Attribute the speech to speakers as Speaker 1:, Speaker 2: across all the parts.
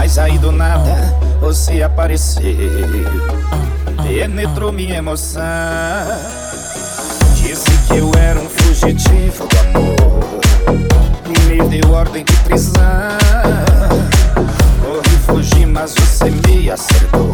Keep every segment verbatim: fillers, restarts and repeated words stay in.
Speaker 1: Mas aí do nada você apareceu, penetrou minha emoção. Disse que eu era um fugitivo do amor, me deu ordem de prisão. Corri, fugi, mas você me acertou.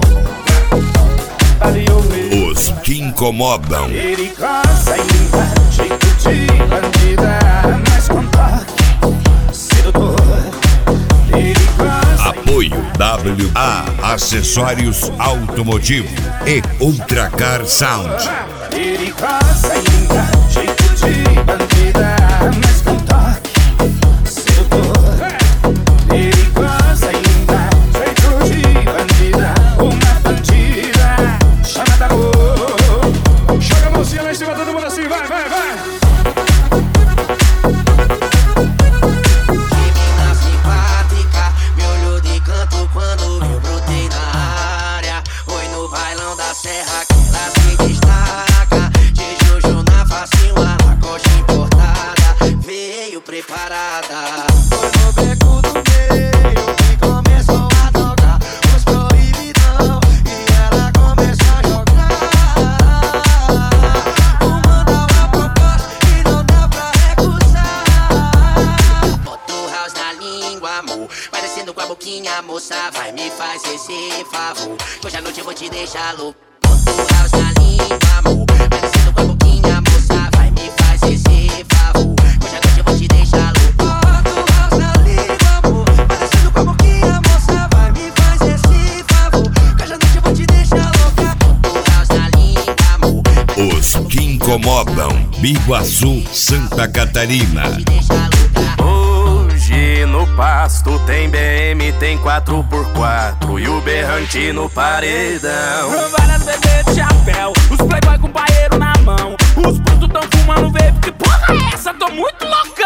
Speaker 2: Os que incomodam.
Speaker 1: Perigosa e linda, jeito de bandida, mas com toque sedutor. Perigosa.
Speaker 2: Apoio W A Acessórios Automotivo e Ultracar Sound.
Speaker 1: Perigosa e linda, jeito de bandida, mas com toque sedutor. Perigosa e linda, jeito de bandida, uma bandida chamada amor. Joga a mãozinha lá em cima, todo mundo assim, vai, vai, vai.
Speaker 3: Menina simpática, me olhou de canto quando eu brotei na área. Foi no bailão da serra que ela se destaca. De jojo na facinho, a lacoste importada, veio preparada. Foi no beco do meio que começou a tocar os proibidão e ela começou a jogar. Uma nova proposta que não dá pra recusar. Bota o house na língua, amor, vai descendo com a boquinha, moça, vai me fazer esse favor. Hoje à noite eu vou te deixar louco. Bota o house na língua, amor, vai descendo com a boquinha, moça, vai me fazer esse favor. Hoje à noite eu vou te deixar louco. Bota o house na língua, amor, vai descendo com a boquinha, moça, vai me fazer esse favor. Hoje à noite eu vou te deixar louca. Bota o house na língua, amor,
Speaker 2: Os que incomodam. Biguaçu, Santa Catarina.
Speaker 3: te deixar louca.
Speaker 4: Hoje no pasto tem B M, tem quatro por quatro e o berrante no paredão.
Speaker 5: Várias bebês de chapéu, os playboy com paeiro na mão. Os putos tão fumando vape, que porra é essa? Tô muito loucão.